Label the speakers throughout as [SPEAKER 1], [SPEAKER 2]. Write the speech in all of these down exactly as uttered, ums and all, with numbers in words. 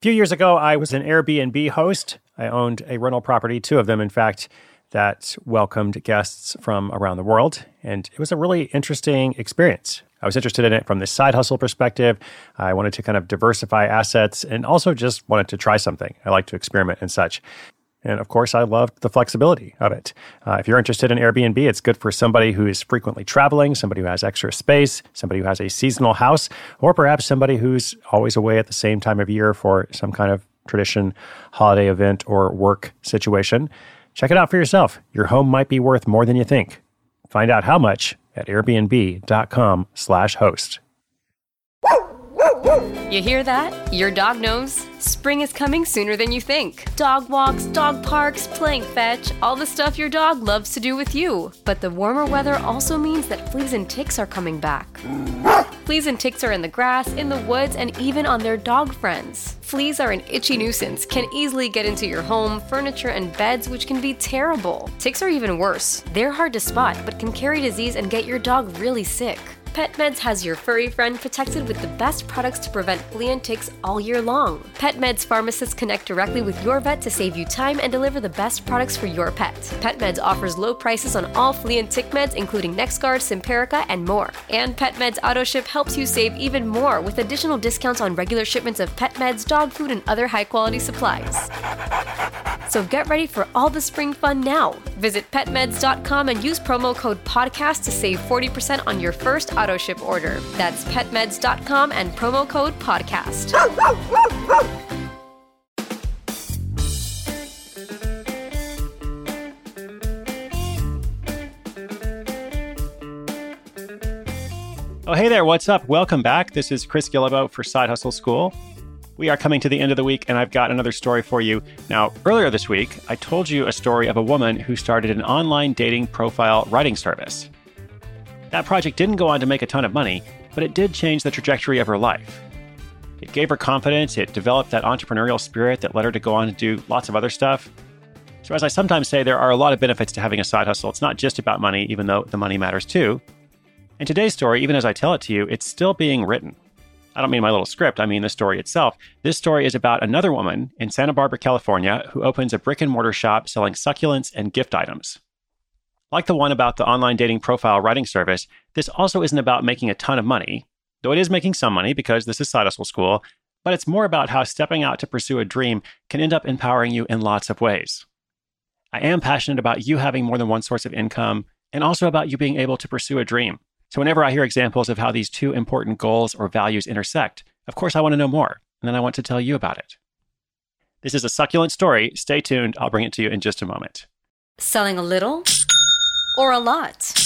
[SPEAKER 1] few years ago, I was an Airbnb host. I owned a rental property, two of them, in fact, that welcomed guests from around the world. And it was a really interesting experience. I was interested in it from the side hustle perspective. I wanted to kind of diversify assets and also just wanted to try something. I like to experiment and such. And of course, I loved the flexibility of it. Uh, if you're interested in Airbnb, it's good for somebody who is frequently traveling, somebody who has extra space, somebody who has a seasonal house, or perhaps somebody who's always away at the same time of year for some kind of tradition, holiday event, or work situation. Check it out for yourself. Your home might be worth more than you think. Find out how much at airbnb.com slash host.
[SPEAKER 2] You hear that? Your dog knows. Spring is coming sooner than you think. Dog walks, dog parks, playing fetch, all the stuff your dog loves to do with you. But the warmer weather also means that fleas and ticks are coming back. Fleas and ticks are in the grass, in the woods, and even on their dog friends. Fleas are an itchy nuisance, can easily get into your home, furniture, and beds, which can be terrible. Ticks are even worse. They're hard to spot, but can carry disease and get your dog really sick. PetMeds has your furry friend protected with the best products to prevent flea and ticks all year long. PetMeds pharmacists connect directly with your vet to save you time and deliver the best products for your pet. PetMeds offers low prices on all flea and tick meds, including NexGard, Simparica, and more. And PetMeds AutoShip helps you save even more with additional discounts on regular shipments of pet meds, dog food, and other high-quality supplies. So get ready for all the spring fun now. Visit pet meds dot com and use promo code podcast to save forty percent on your first AutoShip order. That's pet meds dot com and promo code podcast.
[SPEAKER 1] Oh, hey there. What's up? Welcome back. This is Chris Guillebeau for Side Hustle School. We are coming to the end of the week, and I've got another story for you. Now, earlier this week, I told you a story of a woman who started an online dating profile writing service. That project didn't go on to make a ton of money, but it did change the trajectory of her life. It gave her confidence, it developed that entrepreneurial spirit that led her to go on to do lots of other stuff. So as I sometimes say, there are a lot of benefits to having a side hustle. It's not just about money, even though the money matters too. And today's story, even as I tell it to you, it's still being written. I don't mean my little script, I mean the story itself. This story is about another woman in Santa Barbara, California, who opens a brick and mortar shop selling succulents and gift items. Like the one about the online dating profile writing service, this also isn't about making a ton of money, though it is making some money because this is Side Hustle School, but it's more about how stepping out to pursue a dream can end up empowering you in lots of ways. I am passionate about you having more than one source of income and also about you being able to pursue a dream. So whenever I hear examples of how these two important goals or values intersect, of course I want to know more, and then I want to tell you about it. This is a succulent story. Stay tuned. I'll bring it to you in just a moment.
[SPEAKER 2] Selling a little or a lot?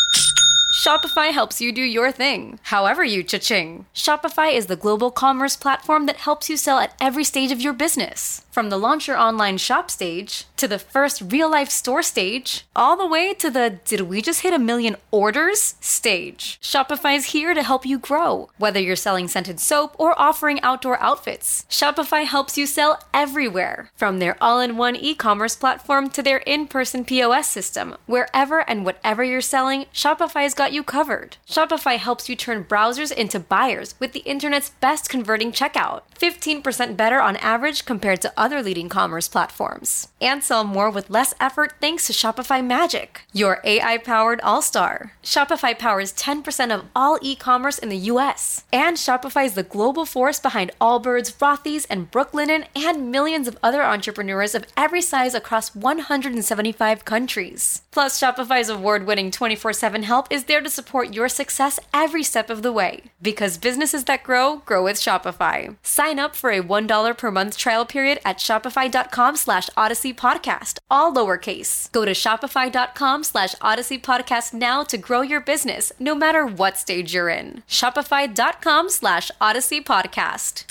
[SPEAKER 2] Shopify helps you do your thing, however you cha-ching. Shopify is the global commerce platform that helps you sell at every stage of your business. From the launch your online shop stage, to the first real-life store stage, all the way to the did we just hit a million orders stage. Shopify's here to help you grow. Whether you're selling scented soap or offering outdoor outfits, Shopify helps you sell everywhere. From their all-in-one e-commerce platform to their in-person P O S system, wherever and whatever you're selling, Shopify's got you covered. Shopify helps you turn browsers into buyers with the internet's best converting checkout, fifteen percent better on average compared to other leading commerce platforms. And sell more with less effort thanks to Shopify Magic, your A I-powered all-star. Shopify powers ten percent of all e-commerce in the U S. And Shopify is the global force behind Allbirds, Rothy's, and Brooklinen, and millions of other entrepreneurs of every size across one hundred seventy-five countries. Plus, Shopify's award-winning twenty-four seven help is there to support your success every step of the way. Because businesses that grow, grow with Shopify. Sign up for a one dollar per month trial period at shopify.com slash Odyssey Podcast, all lowercase. Go to shopify.com slash Odyssey Podcast now to grow your business, no matter what stage you're in. Shopify.com slash Odyssey Podcast.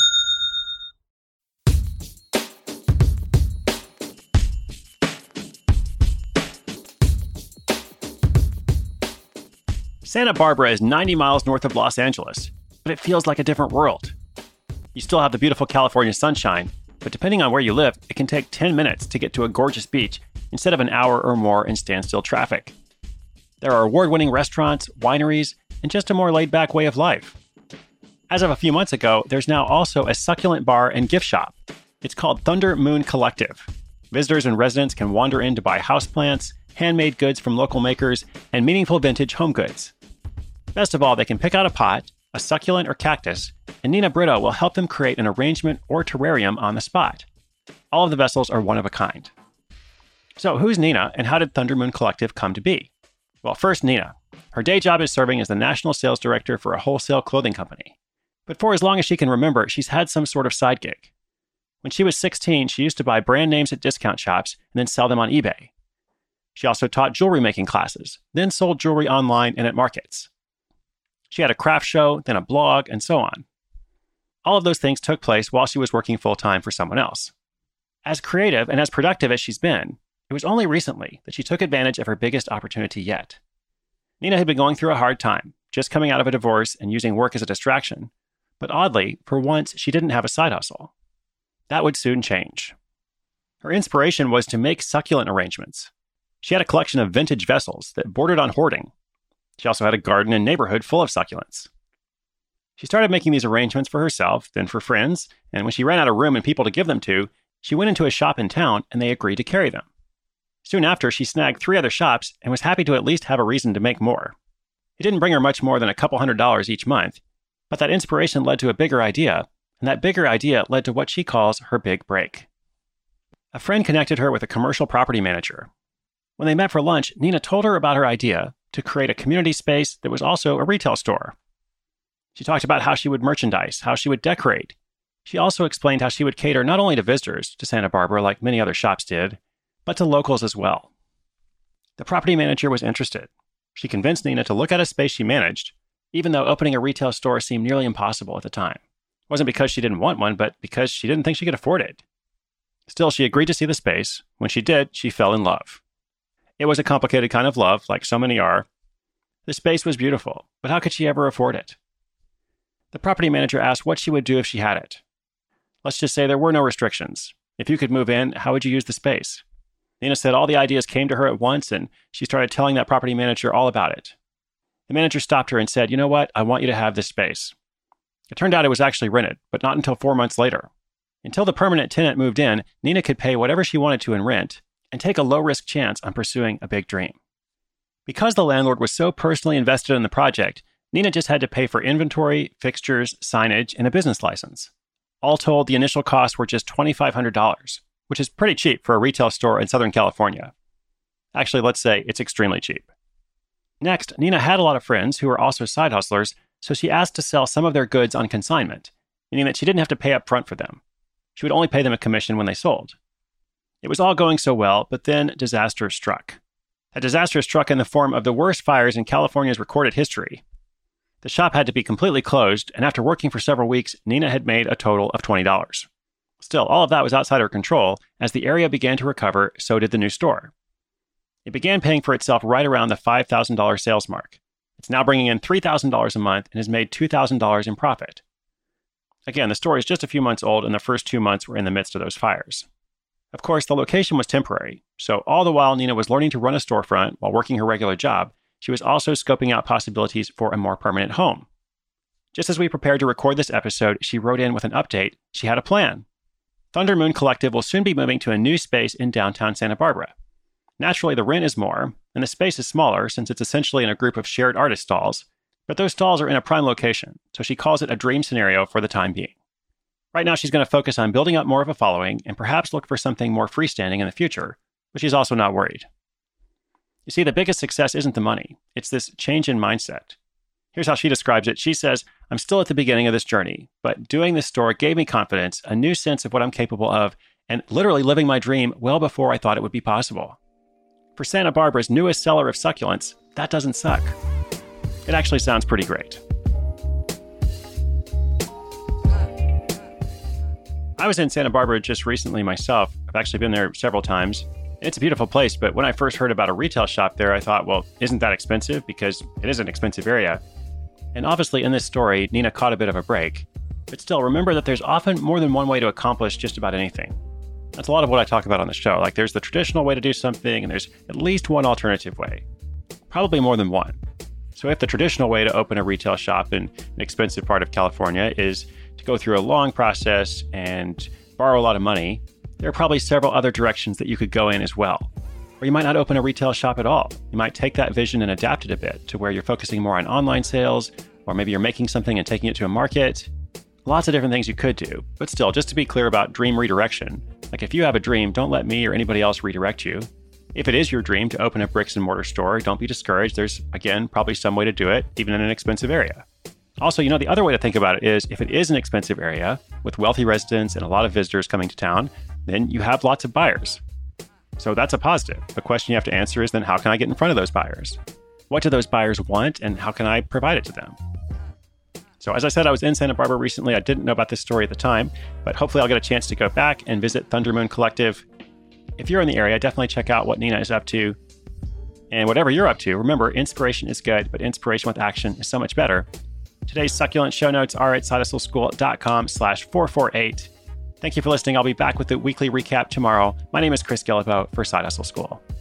[SPEAKER 1] Santa Barbara is ninety miles north of Los Angeles, but it feels like a different world. You still have the beautiful California sunshine, but depending on where you live, it can take ten minutes to get to a gorgeous beach instead of an hour or more in standstill traffic. There are award-winning restaurants, wineries, and just a more laid-back way of life. As of a few months ago, there's now also a succulent bar and gift shop. It's called Thunder Moon Collective. Visitors and residents can wander in to buy houseplants, handmade goods from local makers, and meaningful vintage home goods. Best of all, they can pick out a pot, a succulent or cactus, and Nina Brito will help them create an arrangement or terrarium on the spot. All of the vessels are one of a kind. So who's Nina, and how did Thunder Moon Collective come to be? Well, first, Nina. Her day job is serving as the national sales director for a wholesale clothing company. But for as long as she can remember, she's had some sort of side gig. When she was sixteen, she used to buy brand names at discount shops and then sell them on eBay. She also taught jewelry making classes, then sold jewelry online and at markets. She had a craft show, then a blog, and so on. All of those things took place while she was working full-time for someone else. As creative and as productive as she's been, it was only recently that she took advantage of her biggest opportunity yet. Nina had been going through a hard time, just coming out of a divorce and using work as a distraction. But oddly, for once, she didn't have a side hustle. That would soon change. Her inspiration was to make succulent arrangements. She had a collection of vintage vessels that bordered on hoarding. She also had a garden and neighborhood full of succulents. She started making these arrangements for herself, then for friends, and when she ran out of room and people to give them to, she went into a shop in town and they agreed to carry them. Soon after, she snagged three other shops and was happy to at least have a reason to make more. It didn't bring her much more than a couple hundred dollars each month, but that inspiration led to a bigger idea, and that bigger idea led to what she calls her big break. A friend connected her with a commercial property manager. When they met for lunch, Nina told her about her idea to create a community space that was also a retail store. She talked about how she would merchandise, how she would decorate. She also explained how she would cater not only to visitors to Santa Barbara like many other shops did, but to locals as well. The property manager was interested. She convinced Nina to look at a space she managed, even though opening a retail store seemed nearly impossible at the time. It wasn't because she didn't want one, but because she didn't think she could afford it. Still, she agreed to see the space. When she did, she fell in love. It was a complicated kind of love, like so many are. The space was beautiful, but how could she ever afford it? The property manager asked what she would do if she had it. Let's just say there were no restrictions. If you could move in, how would you use the space? Nina said all the ideas came to her at once, and she started telling that property manager all about it. The manager stopped her and said, "You know what? I want you to have this space." It turned out it was actually rented, but not until four months later. Until the permanent tenant moved in, Nina could pay whatever she wanted to in rent and take a low-risk chance on pursuing a big dream. Because the landlord was so personally invested in the project, Nina just had to pay for inventory, fixtures, signage, and a business license. All told, the initial costs were just two thousand five hundred dollars, which is pretty cheap for a retail store in Southern California. Actually, let's say it's extremely cheap. Next, Nina had a lot of friends who were also side hustlers, so she asked to sell some of their goods on consignment, meaning that she didn't have to pay up front for them. She would only pay them a commission when they sold. It was all going so well, but then disaster struck. A disaster struck in the form of the worst fires in California's recorded history. The shop had to be completely closed, and after working for several weeks, Nina had made a total of twenty dollars. Still, all of that was outside her control. As the area began to recover, so did the new store. It began paying for itself right around the five thousand dollars sales mark. It's now bringing in three thousand dollars a month and has made two thousand dollars in profit. Again, the store is just a few months old, and the first two months were in the midst of those fires. Of course, the location was temporary, so all the while Nina was learning to run a storefront while working her regular job, she was also scoping out possibilities for a more permanent home. Just as we prepared to record this episode, she wrote in with an update. She had a plan. Thunder Moon Collective will soon be moving to a new space in downtown Santa Barbara. Naturally, the rent is more, and the space is smaller since it's essentially in a group of shared artist stalls, but those stalls are in a prime location, so she calls it a dream scenario for the time being. Right now, she's going to focus on building up more of a following and perhaps look for something more freestanding in the future, but she's also not worried. You see, the biggest success isn't the money. It's this change in mindset. Here's how she describes it. She says, "I'm still at the beginning of this journey, but doing this store gave me confidence, a new sense of what I'm capable of, and literally living my dream well before I thought it would be possible. For Santa Barbara's newest seller of succulents, that doesn't suck." It actually sounds pretty great. I was in Santa Barbara just recently myself. I've actually been there several times. It's a beautiful place, but when I first heard about a retail shop there, I thought, well, isn't that expensive? Because it is an expensive area. And obviously in this story, Nina caught a bit of a break. But still, remember that there's often more than one way to accomplish just about anything. That's a lot of what I talk about on the show. Like there's the traditional way to do something, and there's at least one alternative way. Probably more than one. So if the traditional way to open a retail shop in an expensive part of California is to go through a long process and borrow a lot of money, there are probably several other directions that you could go in as well. Or you might not open a retail shop at all. You might take that vision and adapt it a bit to where you're focusing more on online sales, or maybe you're making something and taking it to a market. Lots of different things you could do. But still, just to be clear about dream redirection, like if you have a dream, don't let me or anybody else redirect you. If it is your dream to open a bricks and mortar store, don't be discouraged. There's, again, probably some way to do it, even in an expensive area. Also, you know, the other way to think about it is if it is an expensive area with wealthy residents and a lot of visitors coming to town, then you have lots of buyers. So that's a positive. The question you have to answer is then how can I get in front of those buyers? What do those buyers want and how can I provide it to them? So as I said, I was in Santa Barbara recently. I didn't know about this story at the time, but hopefully I'll get a chance to go back and visit Thunder Moon Collective. If you're in the area, definitely check out what Nina is up to. And whatever you're up to, remember, inspiration is good, but inspiration with action is so much better. Today's succulent show notes are at sidehustleschool.com slash 448. Thank you for listening. I'll be back with a weekly recap tomorrow. My name is Chris Guillebeau for Side Hustle School.